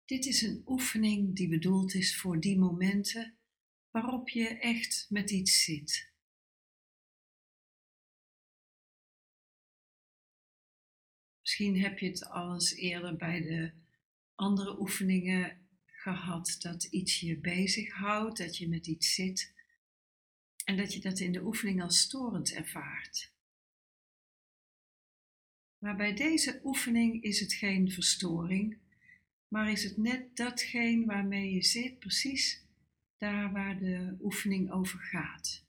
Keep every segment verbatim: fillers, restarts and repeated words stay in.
Dit is een oefening die bedoeld is voor die momenten waarop je echt met iets zit. Misschien heb je het al eens eerder bij de andere oefeningen gehad dat iets je bezighoudt, dat je met iets zit en dat je dat in de oefening als storend ervaart. Maar bij deze oefening is het geen verstoring, maar is het net datgene waarmee je zit, precies daar waar de oefening over gaat.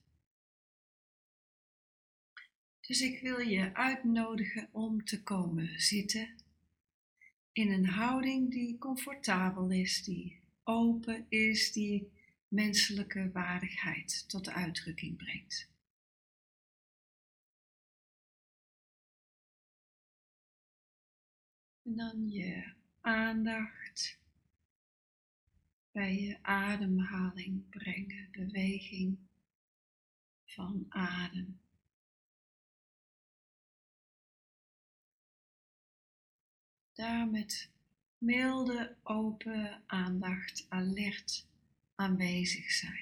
Dus ik wil je uitnodigen om te komen zitten in een houding die comfortabel is, die open is, die menselijke waardigheid tot uitdrukking brengt. En dan je aandacht bij je ademhaling brengen, beweging van adem. Daar met milde, open aandacht alert aanwezig zijn.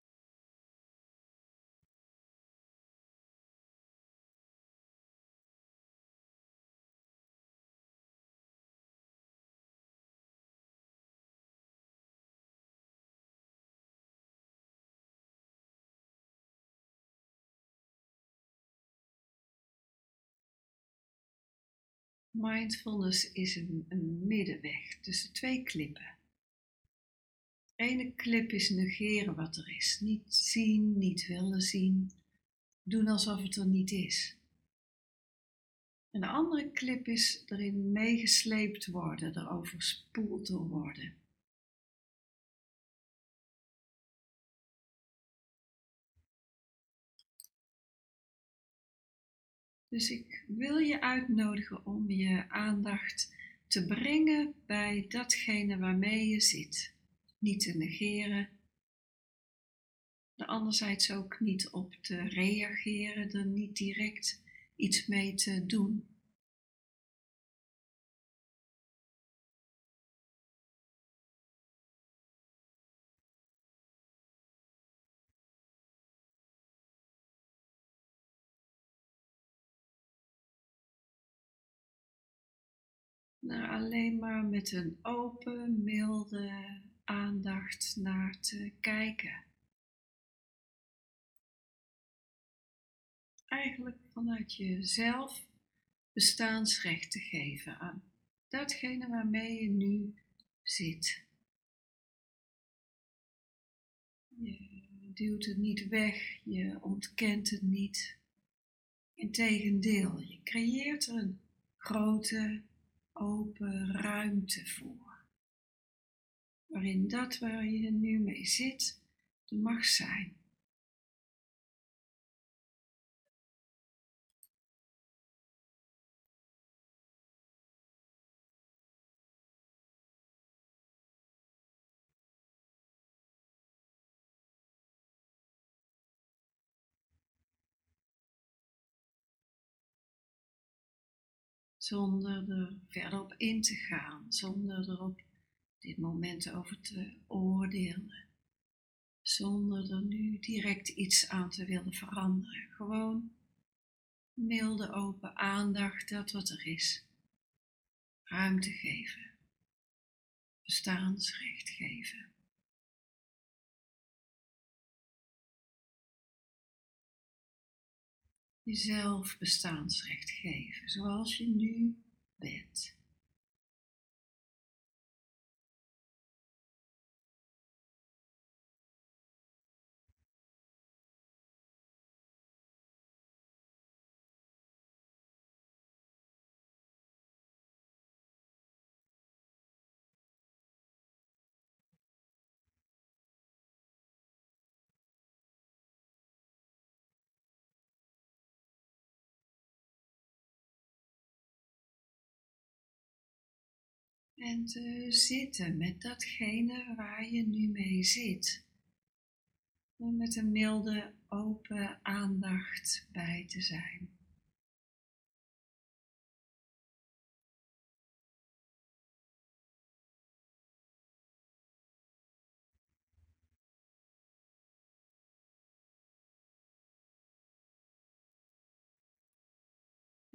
Mindfulness is een, een middenweg tussen twee klippen. De ene klip is negeren wat er is. Niet zien, niet willen zien. Doen alsof het er niet is. En de andere klip is erin meegesleept worden, er overspoeld door worden. Dus ik wil je uitnodigen om je aandacht te brengen bij datgene waarmee je zit. Niet te negeren, er anderzijds ook niet op te reageren, er niet direct iets mee te doen. Er alleen maar met een open, milde aandacht naar te kijken. Eigenlijk vanuit jezelf bestaansrecht te geven aan datgene waarmee je nu zit. Je duwt het niet weg, je ontkent het niet. Integendeel, je creëert er een grote, open ruimte voor. Waarin dat waar je nu mee zit, er mag zijn. Zonder er verder op in te gaan, zonder er op dit moment over te oordelen. Zonder er nu direct iets aan te willen veranderen. Gewoon milde open aandacht, dat wat er is. Ruimte geven. Bestaansrecht geven. Jezelf bestaansrecht geven, zoals je nu bent. En te zitten met datgene waar je nu mee zit. Om met een milde, open aandacht bij te zijn.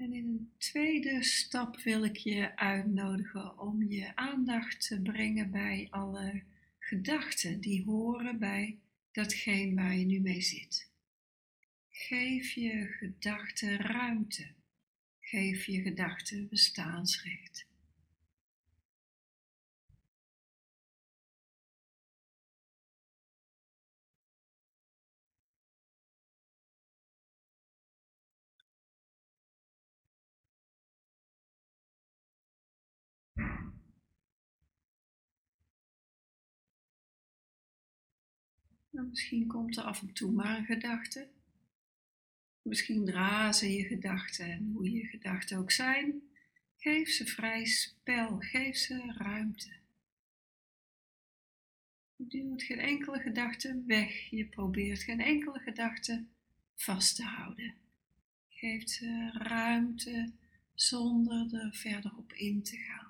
En in een tweede stap wil ik je uitnodigen om je aandacht te brengen bij alle gedachten die horen bij datgene waar je nu mee zit. Geef je gedachten ruimte. Geef je gedachten bestaansrecht. Nou, misschien komt er af en toe maar een gedachte. Misschien razen je gedachten en hoe je gedachten ook zijn. Geef ze vrij spel, geef ze ruimte. Je duwt geen enkele gedachte weg, je probeert geen enkele gedachte vast te houden. Geef ze ruimte zonder er verder op in te gaan.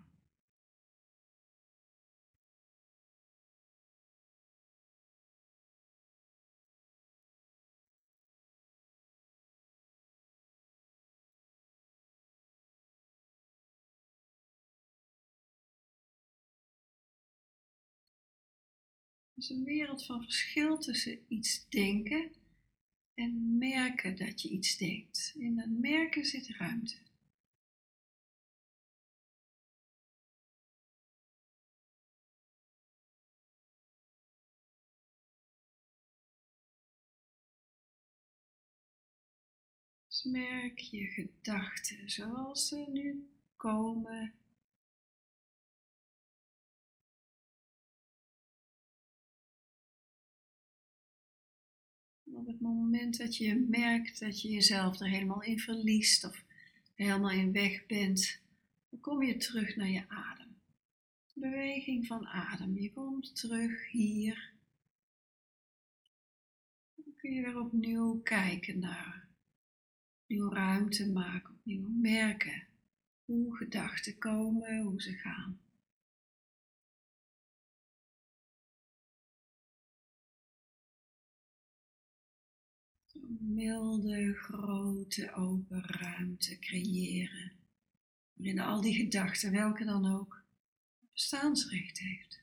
Er is een wereld van verschil tussen iets denken en merken dat je iets denkt. In dat merken zit ruimte. Dus merk je gedachten zoals ze nu komen. Op het moment dat je merkt dat je jezelf er helemaal in verliest of helemaal in weg bent, dan kom je terug naar je adem. Beweging van adem. Je komt terug hier. Dan kun je weer opnieuw kijken naar, opnieuw ruimte maken, opnieuw merken hoe gedachten komen, hoe ze gaan. Een milde, grote, open ruimte creëren, waarin al die gedachten, welke dan ook, bestaansrecht heeft.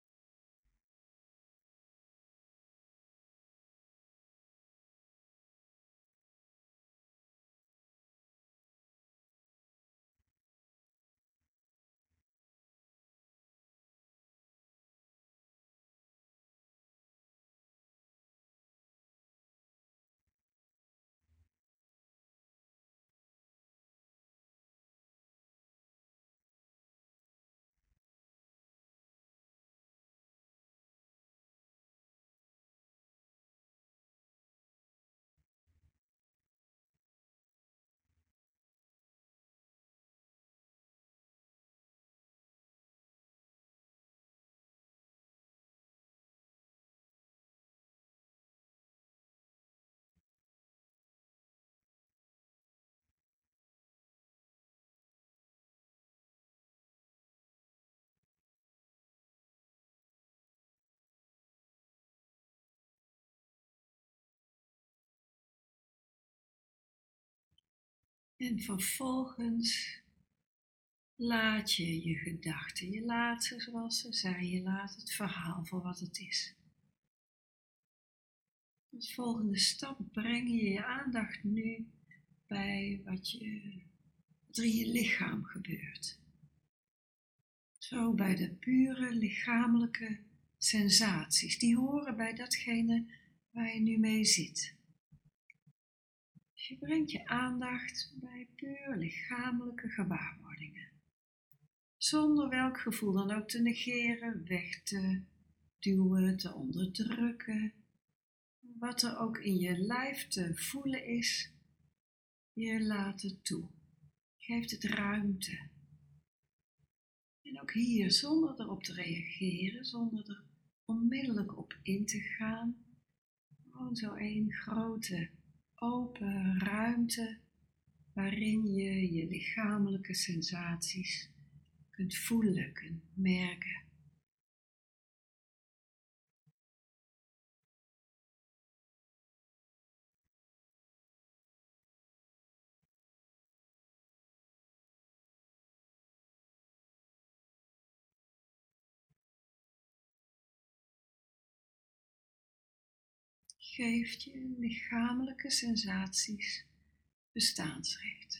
En vervolgens laat je je gedachten, je laat ze zoals ze zijn, je laat het verhaal voor wat het is. Als volgende stap breng je je aandacht nu bij wat, je, wat er in je lichaam gebeurt. Zo bij de pure lichamelijke sensaties, die horen bij datgene waar je nu mee zit. Dus je brengt je aandacht bij puur lichamelijke gewaarwordingen. Zonder welk gevoel dan ook te negeren, weg te duwen, te onderdrukken. Wat er ook in je lijf te voelen is, je laat het toe. Geeft het ruimte. En ook hier, zonder erop te reageren, zonder er onmiddellijk op in te gaan, gewoon zo één grote open ruimte waarin je je lichamelijke sensaties kunt voelen, kunt merken. geeft je lichamelijke sensaties bestaansrecht.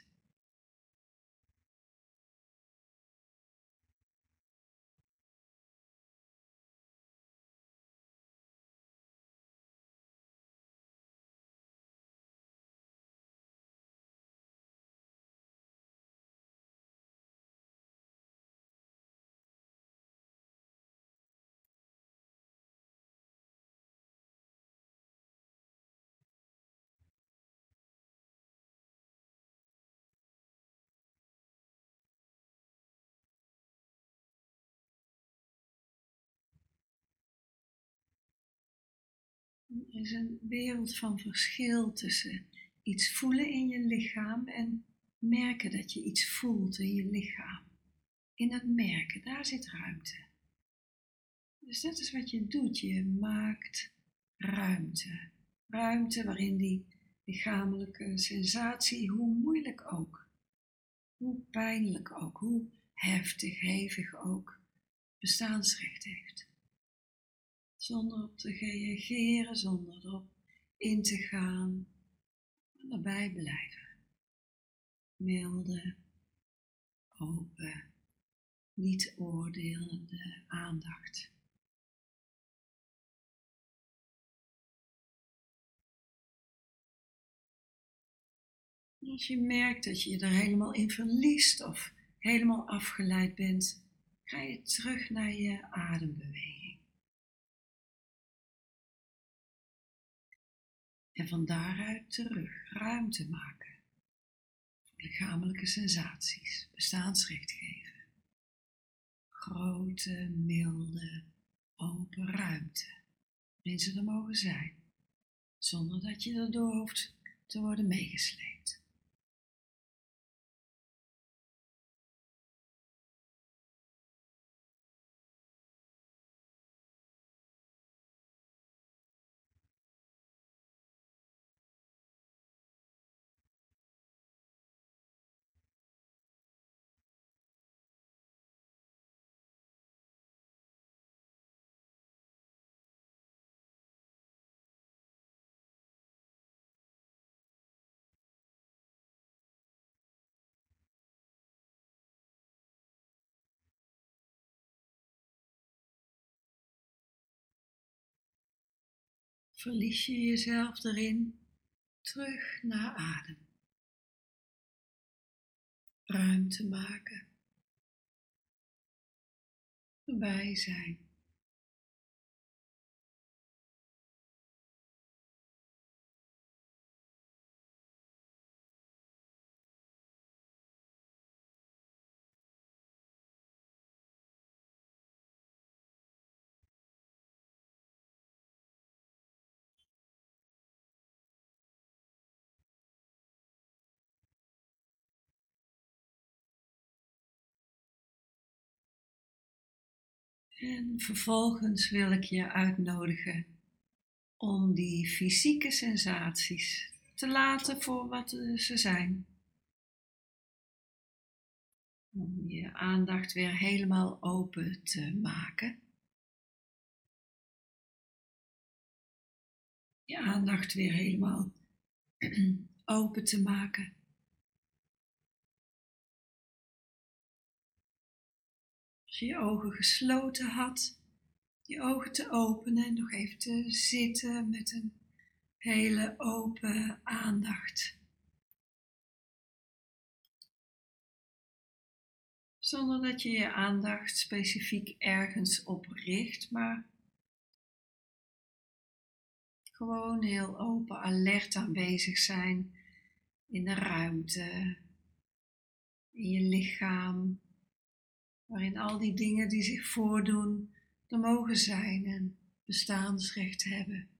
Er is een wereld van verschil tussen iets voelen in je lichaam en merken dat je iets voelt in je lichaam. In dat merken, daar zit ruimte. Dus dat is wat je doet, je maakt ruimte. Ruimte waarin die lichamelijke sensatie, hoe moeilijk ook, hoe pijnlijk ook, hoe heftig, hevig ook, bestaansrecht heeft. Zonder op te reageren, zonder erop in te gaan, maar erbij blijven. Milde, open, niet oordelende aandacht. Als je merkt dat je je er helemaal in verliest of helemaal afgeleid bent, ga je terug naar je adembeweging. En van daaruit terug ruimte maken voor lichamelijke sensaties, bestaansrecht geven. Grote, milde, open ruimte, waarin ze er mogen zijn, zonder dat je erdoor hoeft te worden meegesleept. Verlies je jezelf erin, terug naar adem. Ruimte maken. Erbij zijn. En vervolgens wil ik je uitnodigen om die fysieke sensaties te laten voor wat ze zijn. Om je aandacht weer helemaal open te maken. Je aandacht weer helemaal open te maken. Als je je ogen gesloten had, je ogen te openen en nog even te zitten met een hele open aandacht. Zonder dat je je aandacht specifiek ergens op richt, maar gewoon heel open, alert aanwezig zijn in de ruimte, in je lichaam, waarin al die dingen die zich voordoen, er mogen zijn en bestaansrecht hebben.